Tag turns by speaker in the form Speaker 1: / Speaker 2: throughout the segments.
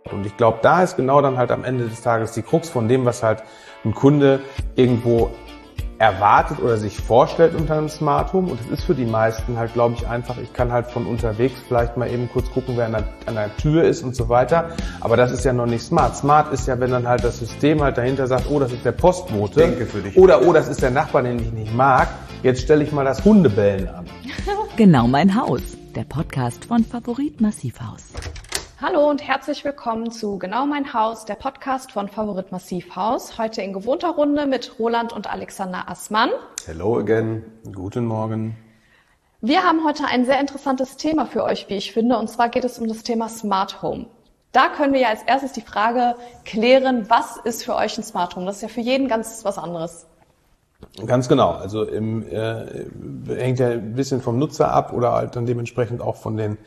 Speaker 1: Und ich glaube, da ist genau dann halt am Ende des Tages die Krux von dem, was halt ein Kunde irgendwo erwartet oder sich vorstellt unter einem Smart Home. Und es ist für die meisten halt, glaube ich, einfach, ich kann halt von unterwegs vielleicht mal eben kurz gucken, wer an der Tür ist und so weiter. Aber das ist ja noch nicht smart. Smart ist ja, wenn dann halt das System halt dahinter sagt, oh, das ist der Postbote.
Speaker 2: Denke für dich.
Speaker 1: Oder, oh, das ist der Nachbar, den ich nicht mag. Jetzt stelle ich mal das Hundebellen an.
Speaker 3: Genau mein Haus, der Podcast von Favorit Massivhaus.
Speaker 4: Hallo und herzlich willkommen zu Genau mein Haus, der Podcast von Favorit Massivhaus. Heute in gewohnter Runde mit Roland und Alexander Assmann.
Speaker 2: Hello again.
Speaker 1: Guten Morgen.
Speaker 4: Wir haben heute ein sehr interessantes Thema für euch, wie ich finde, und zwar geht es um das Thema Smart Home. Da können wir ja als erstes die Frage klären, was ist für euch ein Smart Home? Das ist ja für jeden ganz was anderes.
Speaker 1: Ganz genau. Also hängt ja ein bisschen vom Nutzer ab oder halt dann dementsprechend auch von den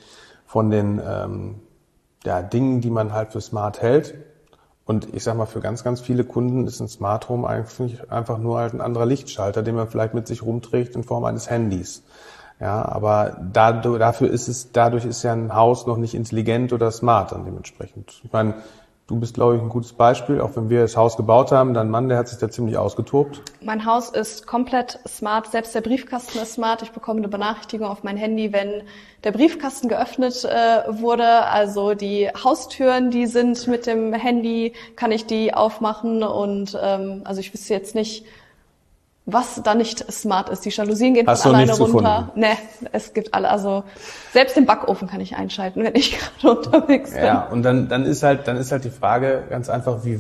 Speaker 1: Dingen, die man halt für smart hält. Und ich sag mal, für ganz, ganz viele Kunden ist ein Smart Home eigentlich einfach nur halt ein anderer Lichtschalter, den man vielleicht mit sich rumträgt in Form eines Handys. Ja, aber dadurch ist ja ein Haus noch nicht intelligent oder smart dann dementsprechend. Ich meine, du bist, glaube ich, ein gutes Beispiel. Auch wenn wir das Haus gebaut haben, dein Mann, der hat sich da ziemlich ausgetobt.
Speaker 4: Mein Haus ist komplett smart. Selbst der Briefkasten ist smart. Ich bekomme eine Benachrichtigung auf mein Handy, wenn der Briefkasten geöffnet wurde. Also die Haustüren, die sind mit dem Handy, kann ich die aufmachen. Und also ich wüsste jetzt nicht, was da nicht smart ist. Die Jalousien gehen von alleine runter. Nee, es gibt alle. Also selbst den Backofen kann ich einschalten, wenn ich gerade unterwegs bin.
Speaker 1: Ja, und dann ist halt die Frage ganz einfach, wie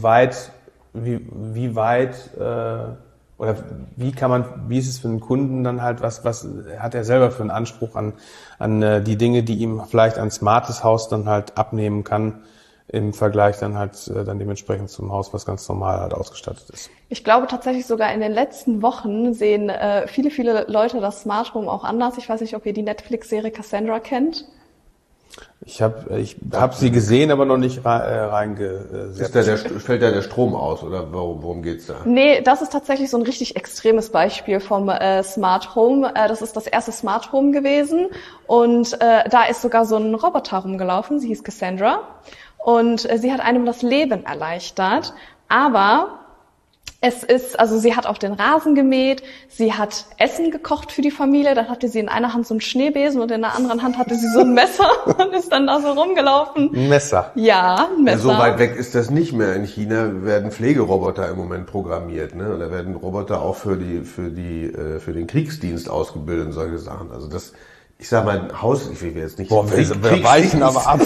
Speaker 1: ist es für einen Kunden dann halt, was hat er selber für einen Anspruch an die Dinge, die ihm vielleicht ein smartes Haus dann halt abnehmen kann, im Vergleich dann halt dann dementsprechend zum Haus, was ganz normal halt ausgestattet ist.
Speaker 4: Ich glaube tatsächlich sogar in den letzten Wochen sehen viele Leute das Smart Home auch anders. Ich weiß nicht, ob ihr die Netflix-Serie Cassandra kennt.
Speaker 1: Ich hab sie gesehen, aber noch nicht reingesetzt.
Speaker 2: Fällt da der Strom aus oder worum geht's da?
Speaker 4: Nee, das ist tatsächlich so ein richtig extremes Beispiel vom Smart Home. Das ist das erste Smart Home gewesen und da ist sogar so ein Roboter rumgelaufen. Sie hieß Cassandra. Und sie hat einem das Leben erleichtert, aber sie hat auch den Rasen gemäht, sie hat Essen gekocht für die Familie, dann hatte sie in einer Hand so einen Schneebesen und in der anderen Hand hatte sie so ein Messer und ist dann da so rumgelaufen.
Speaker 1: Ein Messer?
Speaker 4: Ja, ein Messer.
Speaker 2: Ja, so weit weg ist das nicht mehr. In China werden Pflegeroboter im Moment programmiert, ne? Oder werden Roboter auch für den Kriegsdienst ausgebildet und solche Sachen. Also das, ich sag mal, ein Haus, ich will jetzt nicht...
Speaker 1: Boah, wir weichen aber ab.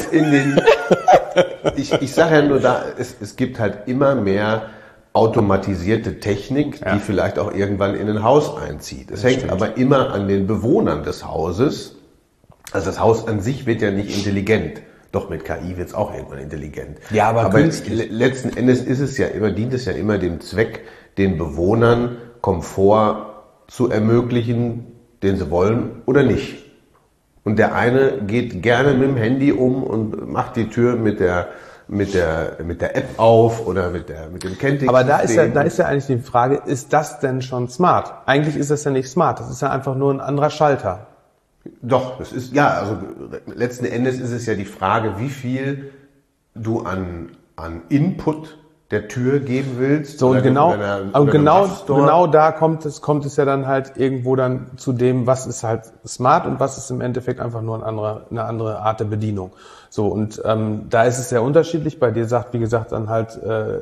Speaker 2: Ich sage ja nur es gibt halt immer mehr automatisierte Technik, die vielleicht auch irgendwann in ein Haus einzieht. Es hängt aber immer an den Bewohnern des Hauses. Also das Haus an sich wird ja nicht intelligent. Doch mit KI wird es auch irgendwann intelligent.
Speaker 1: Ja, aber
Speaker 2: letzten Endes dient es ja immer dem Zweck, den Bewohnern Komfort zu ermöglichen, den sie wollen oder nicht. Und der eine geht gerne mit dem Handy um und macht die Tür mit der App auf oder mit dem Kenntnis.
Speaker 1: Aber da ist ja eigentlich die Frage, ist das denn schon smart? Eigentlich ist das ja nicht smart. Das ist ja einfach nur ein anderer Schalter.
Speaker 2: Doch, das ist, also letzten Endes ist es ja die Frage, wie viel du an Input der Tür geben willst.
Speaker 1: So, und genau da kommt es ja dann halt irgendwo dann zu dem, was ist halt smart und was ist im Endeffekt einfach nur eine andere Art der Bedienung. So, und da ist es sehr unterschiedlich. Bei dir sagt, wie gesagt, dann halt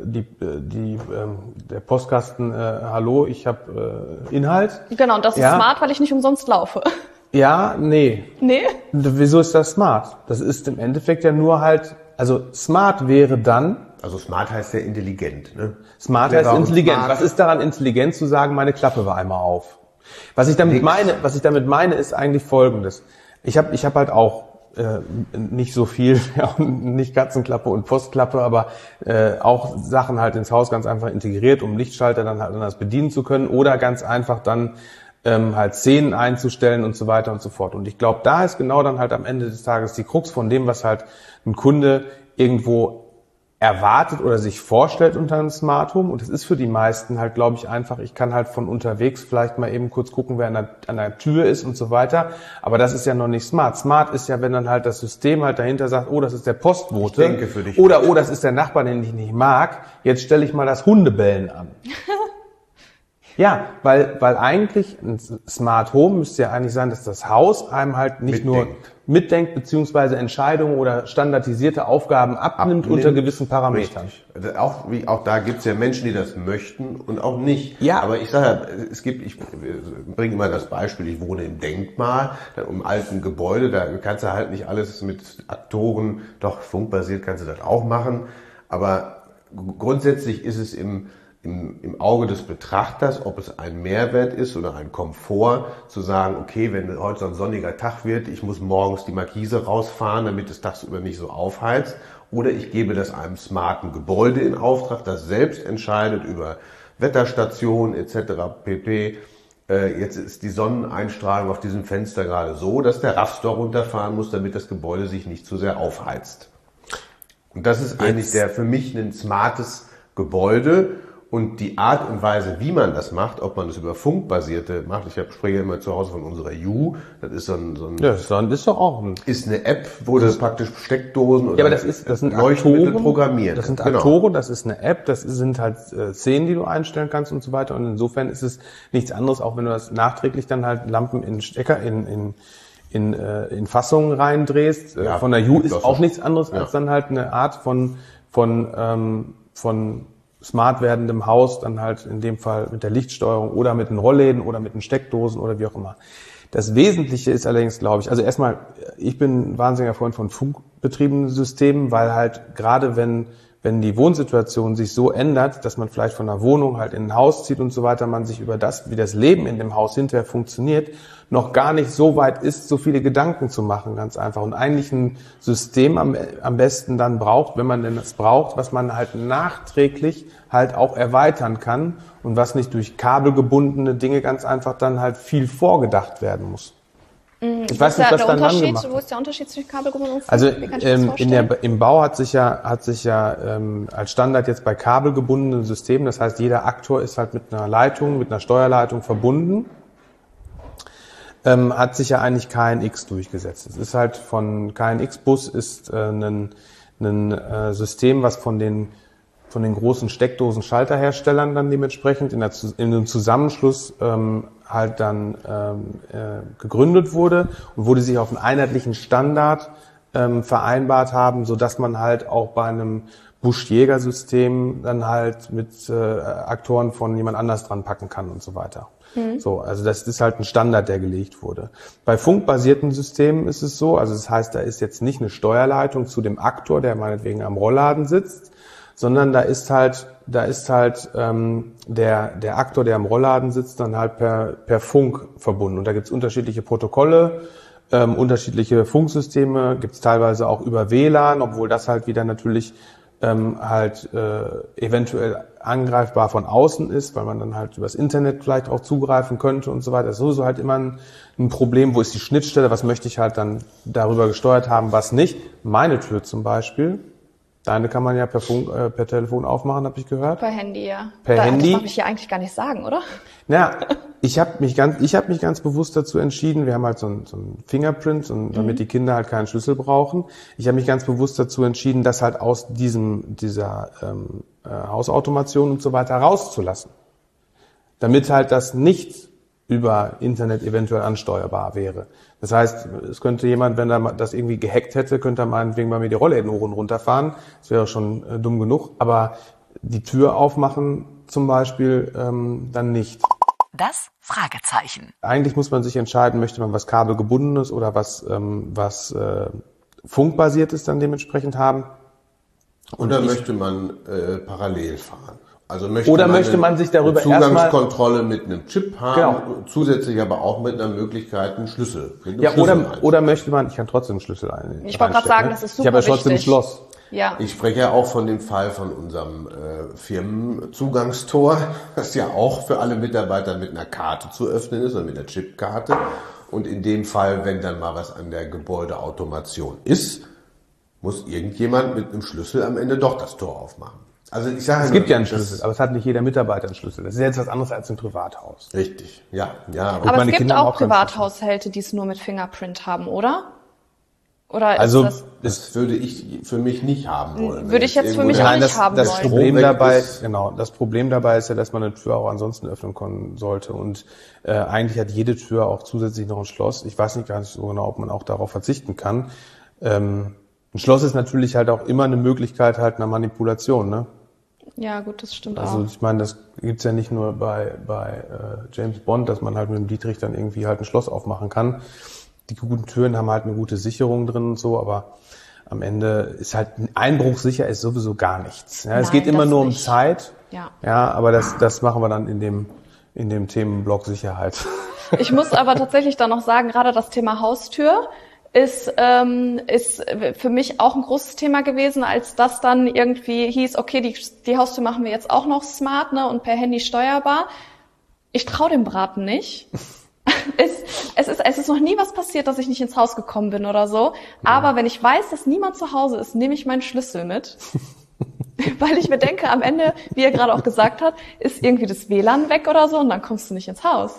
Speaker 1: der Postkasten, hallo, ich habe Inhalt.
Speaker 4: Genau, und das ist smart, weil ich nicht umsonst laufe.
Speaker 1: Ja, nee.
Speaker 4: Nee?
Speaker 1: Wieso ist das smart? Das ist im Endeffekt ja nur halt, also smart wäre dann...
Speaker 2: Also smart heißt ja intelligent, ne?
Speaker 1: Smart heißt intelligent. Was ist daran intelligent zu sagen, meine Klappe war einmal auf? Was ich damit meine, ist eigentlich Folgendes. Ich hab halt auch nicht so viel, nicht Katzenklappe und Postklappe, aber auch Sachen halt ins Haus ganz einfach integriert, um Lichtschalter dann halt anders bedienen zu können oder ganz einfach dann halt Szenen einzustellen und so weiter und so fort. Und ich glaube, da ist genau dann halt am Ende des Tages die Krux von dem, was halt ein Kunde irgendwo erwartet oder sich vorstellt unter einem Smart Home. Und es ist für die meisten halt, glaube ich, einfach, ich kann halt von unterwegs vielleicht mal eben kurz gucken, wer an der Tür ist und so weiter. Aber das ist ja noch nicht smart. Smart ist ja, wenn dann halt das System halt dahinter sagt, oh, das ist der Postbote.
Speaker 2: Ich denke für dich.
Speaker 1: Oder, oh, das ist der Nachbar, den ich nicht mag. Jetzt stelle ich mal das Hundebellen an. Ja, weil eigentlich ein Smart Home müsste ja eigentlich sein, dass das Haus einem halt nicht nur mitdenkt, beziehungsweise Entscheidungen oder standardisierte Aufgaben abnimmt unter gewissen Parametern.
Speaker 2: Richtig. Auch da gibt's ja Menschen, die das möchten und auch nicht.
Speaker 1: Ja.
Speaker 2: Aber ich sage ja, ich bringe immer das Beispiel, ich wohne im Denkmal, im alten Gebäude, da kannst du halt nicht alles mit Aktoren, doch funkbasiert kannst du das auch machen, aber grundsätzlich ist es im Auge des Betrachters, ob es ein Mehrwert ist oder ein Komfort, zu sagen, okay, wenn heute so ein sonniger Tag wird, ich muss morgens die Markise rausfahren, damit es tagsüber nicht so aufheizt, oder ich gebe das einem smarten Gebäude in Auftrag, das selbst entscheidet über Wetterstation etc. pp. Jetzt ist die Sonneneinstrahlung auf diesem Fenster gerade so, dass der Raster runterfahren muss, damit das Gebäude sich nicht zu sehr aufheizt. Und das ist eigentlich für mich ein smartes Gebäude. Und die Art und Weise, wie man das macht, ob man das über Funkbasierte macht, ich spreche immer zu Hause von unserer You, das ist
Speaker 1: ist doch auch
Speaker 2: ist eine App, wo das praktisch Steckdosen oder
Speaker 1: das sind
Speaker 2: Leuchtmittel
Speaker 1: Aktoren,
Speaker 2: programmiert.
Speaker 1: Das sind Aktoren, das ist eine App, das sind halt Szenen, die du einstellen kannst und so weiter. Und insofern ist es nichts anderes, auch wenn du das nachträglich dann halt Lampen in Stecker, in Fassungen reindrehst. Von der You ist auch nichts anderes als dann halt eine Art von smart werdendem Haus, dann halt in dem Fall mit der Lichtsteuerung oder mit den Rollläden oder mit den Steckdosen oder wie auch immer. Das Wesentliche ist allerdings, glaube ich, also erstmal, ich bin ein wahnsinniger Freund von funkbetriebenen Systemen, weil halt gerade wenn die Wohnsituation sich so ändert, dass man vielleicht von einer Wohnung halt in ein Haus zieht und so weiter, man sich über das, wie das Leben in dem Haus hinterher funktioniert, noch gar nicht so weit ist, so viele Gedanken zu machen, ganz einfach. Und eigentlich ein System am besten dann braucht, wenn man denn das braucht, was man halt nachträglich halt auch erweitern kann und was nicht durch kabelgebundene Dinge ganz einfach dann halt viel vorgedacht werden muss. Ich weiß nicht, was dann gemacht wird.
Speaker 4: Wo ist der Unterschied zwischen kabelgebunden und Funk?
Speaker 1: Also im Bau hat sich ja als Standard jetzt bei kabelgebundenen Systemen, das heißt, jeder Aktor ist halt mit einer Leitung, mit einer Steuerleitung verbunden, hat sich ja eigentlich KNX durchgesetzt. Es ist halt von KNX-Bus ist ein System, was von den großen Steckdosen-Schalterherstellern dann dementsprechend in einem Zusammenschluss halt dann gegründet wurde und wo die sich auf einen einheitlichen Standard vereinbart haben, so dass man halt auch bei einem Busch-Jäger-System dann halt mit Aktoren von jemand anders dran packen kann und so weiter. So, also das ist halt ein Standard, der gelegt wurde. Bei funkbasierten Systemen ist es so, also das heißt, da ist jetzt nicht eine Steuerleitung zu dem Aktor, der meinetwegen am Rollladen sitzt, sondern da ist halt der Aktor, der am Rollladen sitzt, dann halt per Funk verbunden. Und da gibt's unterschiedliche Protokolle, unterschiedliche Funksysteme, gibt's teilweise auch über WLAN, obwohl das halt wieder natürlich eventuell angreifbar von außen ist, weil man dann halt übers Internet vielleicht auch zugreifen könnte und so weiter. Das ist sowieso halt immer ein Problem, wo ist die Schnittstelle, was möchte ich halt dann darüber gesteuert haben, was nicht. Meine Tür zum Beispiel, deine kann man ja per Telefon aufmachen, habe ich gehört.
Speaker 4: Per Handy, ja.
Speaker 1: Handy.
Speaker 4: Das darf ich ja eigentlich gar nicht sagen, oder?
Speaker 1: Ja, ich habe mich ganz bewusst dazu entschieden, wir haben halt so ein Fingerprint, damit die Kinder halt keinen Schlüssel brauchen. Ich habe mich ganz bewusst dazu entschieden, das halt aus dieser Hausautomation und so weiter rauszulassen. Damit halt das nicht über Internet eventuell ansteuerbar wäre. Das heißt, es könnte jemand, wenn er das irgendwie gehackt hätte, könnte er meinetwegen bei mir die Rollläden hoch und runter fahren. Das wäre schon dumm genug. Aber die Tür aufmachen zum Beispiel dann nicht.
Speaker 3: Das Fragezeichen.
Speaker 1: Eigentlich muss man sich entscheiden, möchte man was kabelgebundenes oder was funkbasiertes dann dementsprechend haben.
Speaker 2: Oder möchte man parallel fahren? Also
Speaker 1: möchte man sich darüber
Speaker 2: Zugangskontrolle mit einem Chip haben, genau. Zusätzlich aber auch mit einer Möglichkeit, einen Schlüssel.
Speaker 1: Oder möchte man, ich kann trotzdem einen Schlüssel einstellen.
Speaker 4: Ich wollte gerade sagen, das ist super
Speaker 1: wichtig. Ich habe ja trotzdem ein Schloss.
Speaker 4: Ja.
Speaker 2: Ich spreche ja auch von dem Fall von unserem Firmenzugangstor, das ja auch für alle Mitarbeiter mit einer Karte zu öffnen ist, oder mit einer Chipkarte. Und in dem Fall, wenn dann mal was an der Gebäudeautomation ist, muss irgendjemand mit einem Schlüssel am Ende doch das Tor aufmachen. Also ich sage,
Speaker 1: es gibt ja einen Schlüssel, aber es hat nicht jeder Mitarbeiter einen Schlüssel. Das ist jetzt was anderes als ein Privathaus.
Speaker 2: Richtig, ja.
Speaker 4: Aber es gibt Kinder auch Privathaushälte, die es nur mit Fingerprint haben, oder? Oder
Speaker 1: also
Speaker 4: ist
Speaker 2: das würde ich für mich nicht haben wollen.
Speaker 4: Würde ich jetzt für mich auch nicht haben wollen.
Speaker 1: Das Problem dabei ist ja, dass man eine Tür auch ansonsten öffnen können sollte. Und eigentlich hat jede Tür auch zusätzlich noch ein Schloss. Ich weiß nicht gar nicht so genau, ob man auch darauf verzichten kann. Ein Schloss ist natürlich halt auch immer eine Möglichkeit halt einer Manipulation, ne?
Speaker 4: Ja, gut, das stimmt auch.
Speaker 1: Also ich meine, das gibt's ja nicht nur bei James Bond, dass man halt mit dem Dietrich dann irgendwie halt ein Schloss aufmachen kann. Die guten Türen haben halt eine gute Sicherung drin und so, aber am Ende ist halt einbruchsicher ist sowieso gar nichts. Ja, es geht immer nur um Zeit. Ja, aber das machen wir dann in dem Themenblock Sicherheit.
Speaker 4: Ich muss aber tatsächlich dann noch sagen, gerade das Thema Haustür ist für mich auch ein großes Thema gewesen, als das dann irgendwie hieß, okay, die Haustür machen wir jetzt auch noch smart, ne, und per Handy steuerbar. Ich traue dem Braten nicht. Es ist noch nie was passiert, dass ich nicht ins Haus gekommen bin oder so. Aber wenn ich weiß, dass niemand zu Hause ist, nehme ich meinen Schlüssel mit. Weil ich mir denke, am Ende, wie er gerade auch gesagt hat, ist irgendwie das WLAN weg oder so und dann kommst du nicht ins Haus.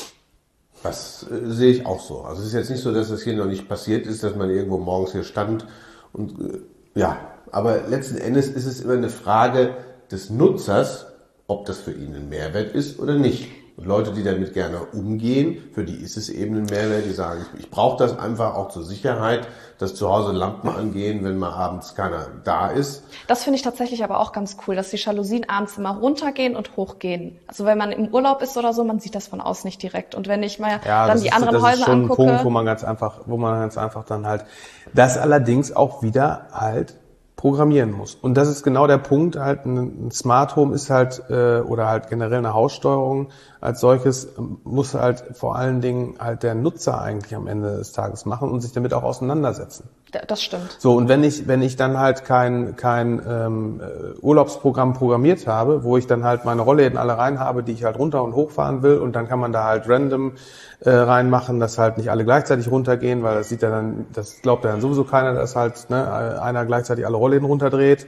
Speaker 2: Das sehe ich auch so. Also es ist jetzt nicht so, dass das hier noch nicht passiert ist, dass man irgendwo morgens hier stand und aber letzten Endes ist es immer eine Frage des Nutzers, ob das für ihn ein Mehrwert ist oder nicht. Und Leute, die damit gerne umgehen, für die ist es eben ein Mehrwert, die sagen, ich brauche das einfach auch zur Sicherheit, dass zu Hause Lampen angehen, wenn mal abends keiner da ist.
Speaker 4: Das finde ich tatsächlich aber auch ganz cool, dass die Jalousien abends immer runtergehen und hochgehen. Also wenn man im Urlaub ist oder so, man sieht das von außen nicht direkt. Und wenn ich mal dann die anderen Häuser angucke...
Speaker 1: Das ist schon ein Punkt, wo man ganz einfach dann halt das allerdings auch wieder halt programmieren muss. Und das ist genau der Punkt, halt ein Smart Home ist halt, oder halt generell eine Haussteuerung als solches, muss halt vor allen Dingen halt der Nutzer eigentlich am Ende des Tages machen und sich damit auch auseinandersetzen.
Speaker 4: Das stimmt.
Speaker 1: So, und wenn ich dann halt kein Urlaubsprogramm programmiert habe, wo ich dann halt meine Rollläden alle rein habe, die ich halt runter und hochfahren will, und dann kann man da halt random reinmachen, dass halt nicht alle gleichzeitig runtergehen, weil das glaubt ja dann sowieso keiner, dass halt einer gleichzeitig alle Rollläden runterdreht.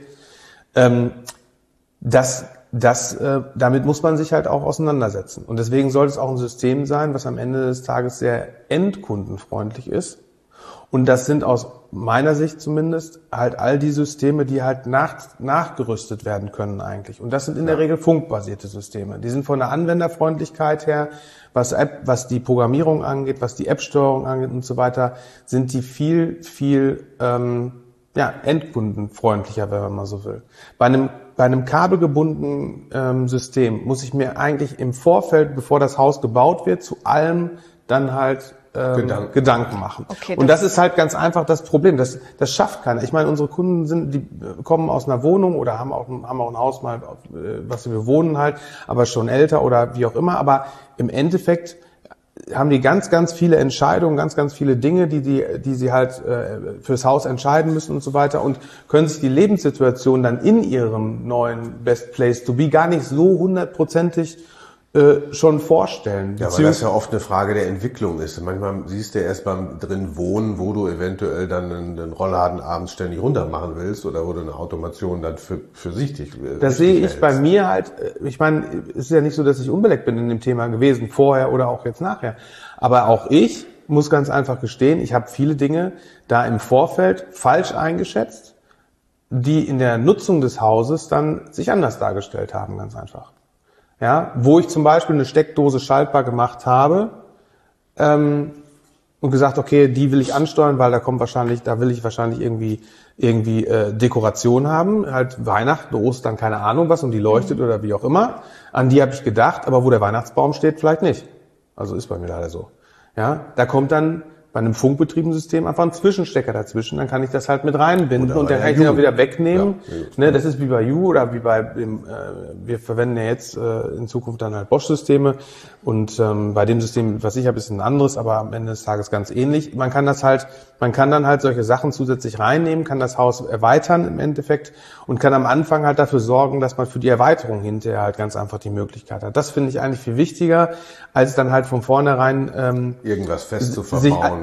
Speaker 1: Damit muss man sich halt auch auseinandersetzen. Und deswegen sollte es auch ein System sein, was am Ende des Tages sehr endkundenfreundlich ist. Und das sind aus meiner Sicht zumindest halt all die Systeme, die halt nachgerüstet werden können eigentlich. Und das sind in der Regel funkbasierte Systeme. Die sind von der Anwenderfreundlichkeit her, was die Programmierung angeht, was die App-Steuerung angeht und so weiter, sind die viel endkundenfreundlicher, wenn man mal so will. Bei einem kabelgebundenen System muss ich mir eigentlich im Vorfeld, bevor das Haus gebaut wird, zu allem dann halt Gedanken machen. Okay, und das ist halt ganz einfach das Problem. Das schafft keiner. Ich meine, unsere Kunden die kommen aus einer Wohnung oder haben auch ein Haus mal, was sie bewohnen halt, aber schon älter oder wie auch immer. Aber im Endeffekt haben die ganz, ganz viele Entscheidungen, ganz, ganz viele Dinge, die sie halt fürs Haus entscheiden müssen und so weiter, und können sich die Lebenssituation dann in ihrem neuen Best Place to Be gar nicht so hundertprozentig schon vorstellen.
Speaker 2: Ja, weil das ja oft eine Frage der Entwicklung ist. Manchmal siehst du erst beim drin wohnen, wo du eventuell dann einen Rollladen abends ständig runter machen willst oder wo du eine Automation dann für sich
Speaker 1: das sehe ich bei mir halt. Ich meine, es ist ja nicht so, dass ich unbeleckt bin in dem Thema gewesen, vorher oder auch jetzt nachher. Aber auch ich muss ganz einfach gestehen, ich habe viele Dinge da im Vorfeld falsch eingeschätzt, die in der Nutzung des Hauses dann sich anders dargestellt haben, ganz einfach. Ja, wo ich zum Beispiel eine Steckdose schaltbar gemacht habe und gesagt, okay, die will ich ansteuern, weil da will ich wahrscheinlich irgendwie Dekoration haben, halt Weihnachten, Ostern, keine Ahnung was, und die leuchtet oder wie auch immer. An die habe ich gedacht, aber wo der Weihnachtsbaum steht, vielleicht nicht. Also ist bei mir leider so. Ja, da kommt dann bei einem funkbetriebenen System einfach ein Zwischenstecker dazwischen, dann kann ich das halt mit reinbinden und dann kann ich den auch wieder wegnehmen. Ja, das ist wie bei You oder wie bei wir verwenden ja jetzt in Zukunft dann halt Bosch-Systeme, und bei dem System, was ich habe, ist ein anderes, aber am Ende des Tages ganz ähnlich. Man kann dann halt solche Sachen zusätzlich reinnehmen, kann das Haus erweitern im Endeffekt und kann am Anfang halt dafür sorgen, dass man für die Erweiterung hinterher halt ganz einfach die Möglichkeit hat. Das finde ich eigentlich viel wichtiger, als dann halt von vornherein
Speaker 2: irgendwas fest zu verbauen.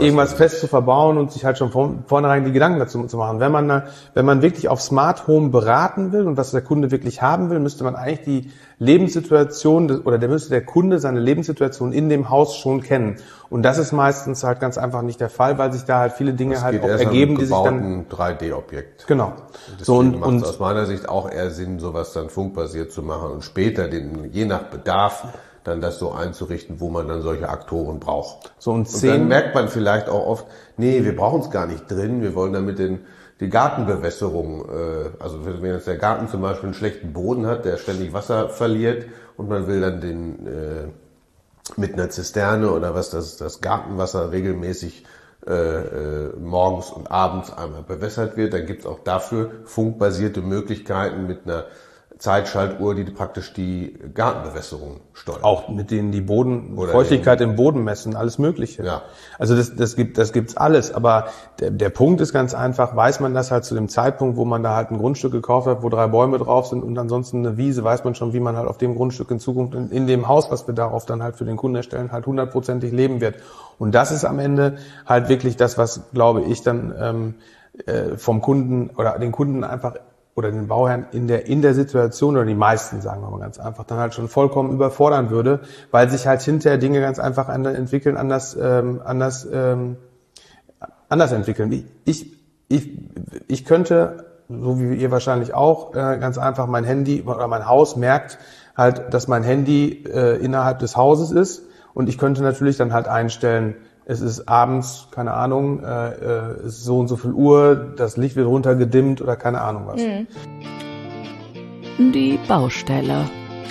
Speaker 1: irgendwas fest zu verbauen und sich halt schon von vornherein die Gedanken dazu zu machen. Wenn man wirklich auf Smart Home beraten will und was der Kunde wirklich haben will, müsste man eigentlich die Lebenssituation müsste der Kunde seine Lebenssituation in dem Haus schon kennen. Und das ist meistens halt ganz einfach nicht der Fall, weil sich da halt viele Dinge
Speaker 2: das
Speaker 1: halt auch ergeben, die sich dann...
Speaker 2: ein 3D-Objekt.
Speaker 1: Genau.
Speaker 2: Deswegen macht es aus meiner Sicht auch eher Sinn, sowas dann funkbasiert zu machen und später je nach Bedarf dann das so einzurichten, wo man dann solche Aktoren braucht. Und dann merkt man vielleicht auch oft, nee, wir brauchen es gar nicht drin, wir wollen damit die Gartenbewässerung, also wenn jetzt der Garten zum Beispiel einen schlechten Boden hat, der ständig Wasser verliert und man will dann mit einer Zisterne oder das Gartenwasser regelmäßig morgens und abends einmal bewässert wird, dann gibt es auch dafür funkbasierte Möglichkeiten mit einer Zeitschaltuhr, die praktisch die Gartenbewässerung steuert.
Speaker 1: Auch mit denen die Feuchtigkeit im Boden messen, alles Mögliche.
Speaker 2: Ja.
Speaker 1: Also das gibt's alles. Aber der Punkt ist ganz einfach, weiß man das halt zu dem Zeitpunkt, wo man da halt ein Grundstück gekauft hat, wo 3 Bäume drauf sind und ansonsten eine Wiese, weiß man schon, wie man halt auf dem Grundstück in Zukunft in dem Haus, was wir darauf dann halt für den Kunden erstellen, halt 100%ig leben wird. Und das ist am Ende halt wirklich das, was, glaube ich, dann vom Kunden oder den Kunden einfach oder den Bauherrn in der Situation, oder die meisten, sagen wir mal ganz einfach, dann halt schon vollkommen überfordern würde, weil sich halt hinterher Dinge ganz einfach entwickeln, anders entwickeln. Ich könnte, so wie ihr wahrscheinlich auch, ganz einfach mein Handy oder mein Haus merkt halt, dass mein Handy innerhalb des Hauses ist, und ich könnte natürlich dann halt einstellen, es ist abends, keine Ahnung, es ist so und so viel Uhr, das Licht wird runtergedimmt oder keine Ahnung was.
Speaker 3: Die Baustelle.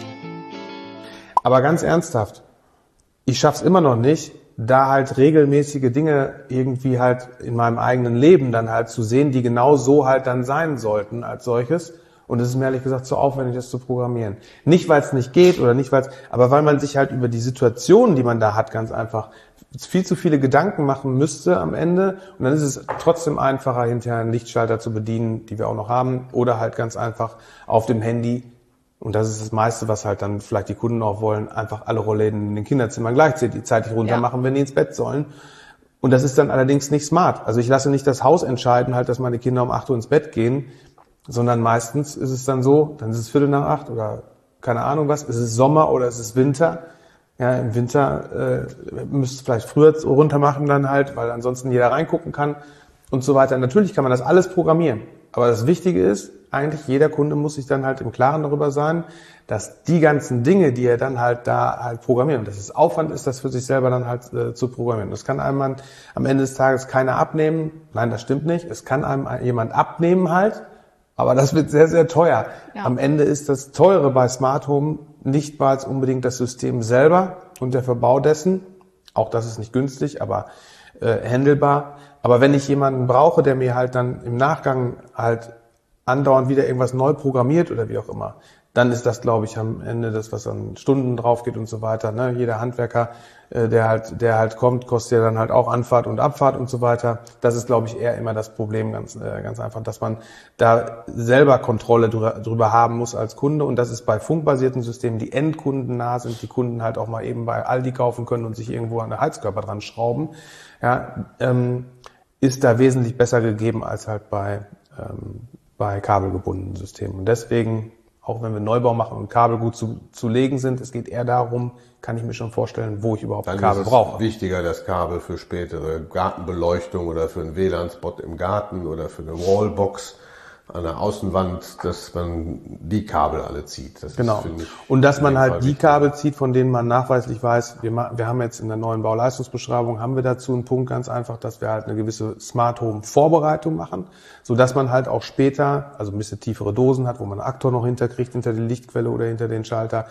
Speaker 1: Aber ganz ernsthaft, ich schaff's immer noch nicht, da halt regelmäßige Dinge irgendwie halt in meinem eigenen Leben dann halt zu sehen, die genau so halt dann sein sollten als solches. Und es ist mir ehrlich gesagt zu aufwendig, das zu programmieren. Nicht, weil es nicht geht oder nicht, aber weil man sich halt über die Situation, die man da hat, ganz einfach viel zu viele Gedanken machen müsste am Ende. Und dann ist es trotzdem einfacher, hinterher einen Lichtschalter zu bedienen, die wir auch noch haben, oder halt ganz einfach auf dem Handy. Und das ist das meiste, was halt dann vielleicht die Kunden auch wollen, einfach alle Rollläden in den Kinderzimmern gleichzeitig runter machen, wenn die ins Bett sollen. Und das ist dann allerdings nicht smart. Also ich lasse nicht das Haus entscheiden, halt, dass meine Kinder um 8 Uhr ins Bett gehen, sondern meistens ist es dann so, dann ist es 7:45 oder keine Ahnung was, es ist Sommer oder es ist Winter. Ja, im Winter müsst ihr vielleicht früher runter machen dann halt, weil ansonsten jeder reingucken kann und so weiter. Natürlich kann man das alles programmieren, aber das Wichtige ist, eigentlich jeder Kunde muss sich dann halt im Klaren darüber sein, dass die ganzen Dinge, die er dann halt da halt programmiert, und dass es Aufwand ist, das für sich selber dann halt zu programmieren. Das kann einem am Ende des Tages keiner abnehmen. Nein, das stimmt nicht. Es kann einem jemand abnehmen halt, aber das wird sehr, sehr teuer. Ja. Am Ende ist das Teure bei Smart Home nicht mal unbedingt das System selber und der Verbau dessen. Auch das ist nicht günstig, aber handelbar. Aber wenn ich jemanden brauche, der mir halt dann im Nachgang halt andauernd wieder irgendwas neu programmiert oder wie auch immer, dann ist das, glaube ich, am Ende das, was an Stunden drauf geht und so weiter. Ne? Jeder Handwerker, der halt kommt, kostet ja dann halt auch Anfahrt und Abfahrt und so weiter. Das ist, glaube ich, eher immer das Problem, ganz einfach, dass man da selber Kontrolle drüber haben muss als Kunde. Und das ist bei funkbasierten Systemen, die endkundennah sind, die Kunden halt auch mal eben bei Aldi kaufen können und sich irgendwo an den Heizkörper dran schrauben, ja, ist da wesentlich besser gegeben als halt bei kabelgebundenen Systemen. Und deswegen, auch wenn wir Neubau machen und Kabel gut zu legen sind, es geht eher darum, kann ich mir schon vorstellen, wo ich überhaupt Kabel brauche.
Speaker 2: Dann ist es wichtiger, das Kabel für spätere Gartenbeleuchtung oder für einen WLAN-Spot im Garten oder für eine Wallbox an der Außenwand, dass man die Kabel alle zieht. Das
Speaker 1: genau.
Speaker 2: Ist, finde ich,
Speaker 1: und dass man halt die Kabel zieht, von denen man nachweislich weiß, wir haben jetzt in der neuen Bauleistungsbeschreibung, haben wir dazu einen Punkt ganz einfach, dass wir halt eine gewisse Smart Home Vorbereitung machen, so dass man halt auch später, also ein bisschen tiefere Dosen hat, wo man einen Aktor noch hinterkriegt, hinter die Lichtquelle oder hinter den Schalter,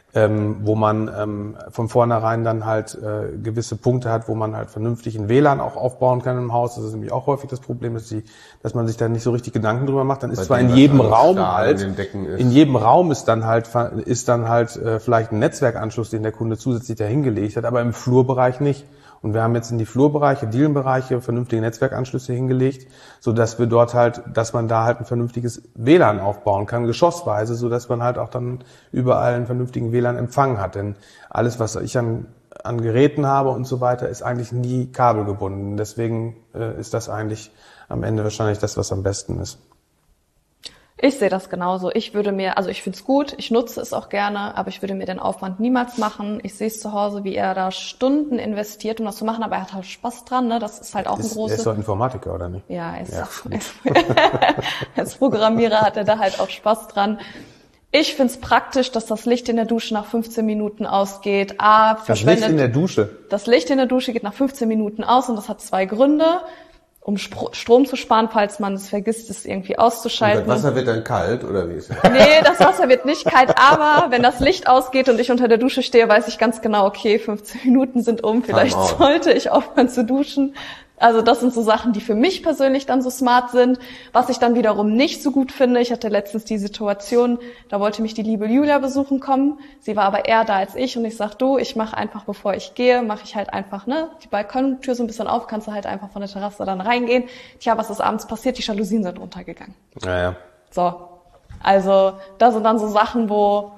Speaker 1: wo man von vornherein dann halt gewisse Punkte hat, wo man halt vernünftig ein WLAN auch aufbauen kann im Haus. Das ist nämlich auch häufig das Problem, dass man sich da nicht so richtig Gedanken drüber macht. Dann ist zwar in jedem Raum halt, in jedem Raum ist dann halt vielleicht ein Netzwerkanschluss, den der Kunde zusätzlich da hingelegt hat, aber im Flurbereich nicht. Und wir haben jetzt in die Flurbereiche, Dielenbereiche vernünftige Netzwerkanschlüsse hingelegt, so dass wir dort halt, dass man da halt ein vernünftiges WLAN aufbauen kann, geschossweise, so dass man halt auch dann überall einen vernünftigen WLAN-Empfang hat. Denn alles, was ich an an Geräten habe und so weiter, ist eigentlich nie kabelgebunden. Deswegen ist das eigentlich am Ende wahrscheinlich das, was am besten ist.
Speaker 4: Ich sehe das genauso. Ich finde es gut, ich nutze es auch gerne, aber ich würde mir den Aufwand niemals machen. Ich sehe es zu Hause, wie er da Stunden investiert, um das zu machen, aber er hat halt Spaß dran, ne? Das ist halt auch ein großes...
Speaker 1: Er ist doch Informatiker, oder nicht?
Speaker 4: Ja, als Programmierer hat er da halt auch Spaß dran. Ich find's praktisch, dass das Licht in der Dusche nach 15 Minuten ausgeht.
Speaker 1: Das Licht in der Dusche?
Speaker 4: Das Licht in der Dusche geht nach 15 Minuten aus und das hat 2 Gründe. Um Strom zu sparen, falls man es vergisst, es irgendwie auszuschalten.
Speaker 2: Und das Wasser wird dann kalt, oder wie ist das?
Speaker 4: Nee, das Wasser wird nicht kalt, aber wenn das Licht ausgeht und ich unter der Dusche stehe, weiß ich ganz genau, okay, 15 Minuten sind vielleicht sollte ich aufhören zu duschen. Also das sind so Sachen, die für mich persönlich dann so smart sind. Was ich dann wiederum nicht so gut finde, ich hatte letztens die Situation, da wollte mich die liebe Julia besuchen kommen. Sie war aber eher da als ich und ich sag, ich mache einfach, bevor ich gehe, mache ich halt einfach die Balkontür so ein bisschen auf, kannst du halt einfach von der Terrasse dann reingehen. Tja, was ist abends passiert? Die Jalousien sind runtergegangen.
Speaker 1: Ja.
Speaker 4: So, also da sind dann so Sachen, wo...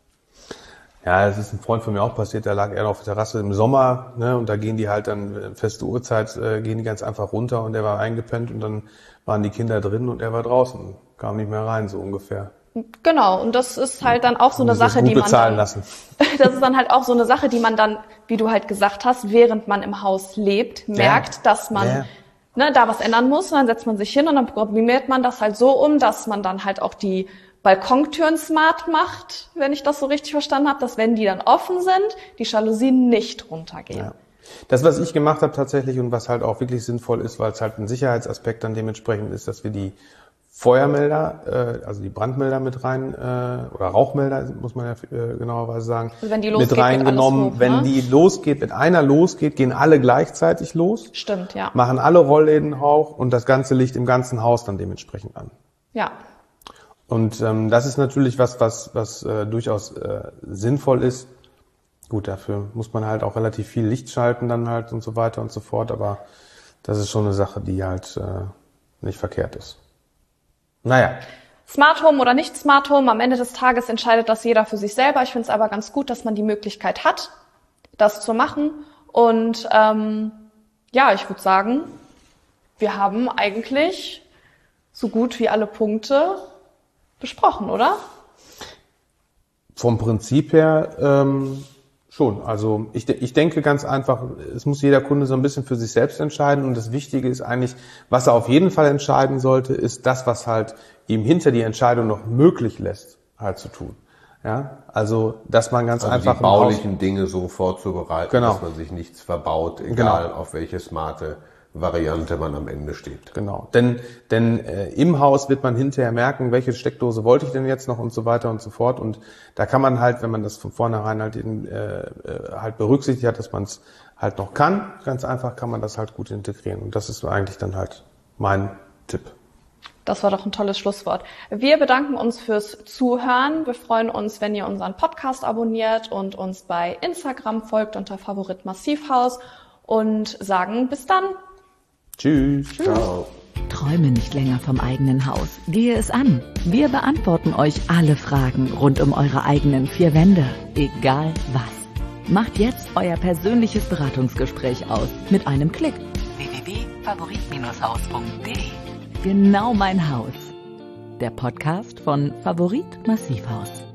Speaker 1: Ja, das ist ein Freund von mir auch passiert, da lag er auf der Terrasse im Sommer, ne, und da gehen die halt dann feste Uhrzeit, gehen die ganz einfach runter und er war eingepennt und dann waren die Kinder drin und er war draußen, kam nicht mehr rein, so ungefähr.
Speaker 4: Genau, und das ist halt dann auch so eine Sache, die man
Speaker 1: bezahlen lassen.
Speaker 4: Das ist dann halt auch so eine Sache, die man dann, wie du halt gesagt hast, während man im Haus lebt, merkt, dass man da was ändern muss, und dann setzt man sich hin und dann programmiert man das halt so um, dass man dann halt auch die Balkontüren smart macht, wenn ich das so richtig verstanden habe, dass wenn die dann offen sind, die Jalousien nicht runtergehen. Ja.
Speaker 1: Das, was ich gemacht habe tatsächlich und was halt auch wirklich sinnvoll ist, weil es halt ein Sicherheitsaspekt dann dementsprechend ist, dass wir die Feuermelder, also die Brandmelder mit rein, oder Rauchmelder, muss man ja genauerweise sagen,
Speaker 4: also wenn die losgeht,
Speaker 1: mit reingenommen.
Speaker 4: Hoch, ne?
Speaker 1: Wenn die losgeht, wenn einer losgeht, gehen alle gleichzeitig los.
Speaker 4: Stimmt, ja.
Speaker 1: Machen alle Rollläden hoch und das ganze Licht im ganzen Haus dann dementsprechend an.
Speaker 4: Ja.
Speaker 1: Und das ist natürlich was durchaus sinnvoll ist. Gut, dafür muss man halt auch relativ viel Licht schalten dann halt und so weiter und so fort, aber das ist schon eine Sache, die halt nicht verkehrt ist. Naja.
Speaker 4: Smart Home oder nicht Smart Home, am Ende des Tages entscheidet das jeder für sich selber. Ich finde es aber ganz gut, dass man die Möglichkeit hat, das zu machen. Und ich würde sagen, wir haben eigentlich so gut wie alle Punkte besprochen, oder?
Speaker 1: Vom Prinzip her schon. Also ich denke ganz einfach, es muss jeder Kunde so ein bisschen für sich selbst entscheiden und das Wichtige ist eigentlich, was er auf jeden Fall entscheiden sollte, ist das, was halt ihm hinter die Entscheidung noch möglich lässt, halt zu tun. Ja, also dass man ganz einfach
Speaker 2: die baulichen Dinge so vorzubereiten,
Speaker 1: genau,
Speaker 2: dass man sich nichts verbaut, egal auf welche smarte Variante man am Ende steht.
Speaker 1: Genau, denn im Haus wird man hinterher merken, welche Steckdose wollte ich denn jetzt noch und so weiter und so fort. Und da kann man halt, wenn man das von vornherein halt berücksichtigt hat, dass man es halt noch kann, ganz einfach kann man das halt gut integrieren. Und das ist eigentlich dann halt mein Tipp.
Speaker 4: Das war doch ein tolles Schlusswort. Wir bedanken uns fürs Zuhören. Wir freuen uns, wenn ihr unseren Podcast abonniert und uns bei Instagram folgt unter Favorit Massivhaus und sagen bis dann.
Speaker 1: Tschüss.
Speaker 2: Ciao.
Speaker 3: Träume nicht länger vom eigenen Haus. Gehe es an. Wir beantworten euch alle Fragen rund um eure eigenen 4 Wände. Egal was. Macht jetzt euer persönliches Beratungsgespräch aus. Mit einem Klick. www.favorit-haus.de. Genau mein Haus. Der Podcast von Favorit Massivhaus.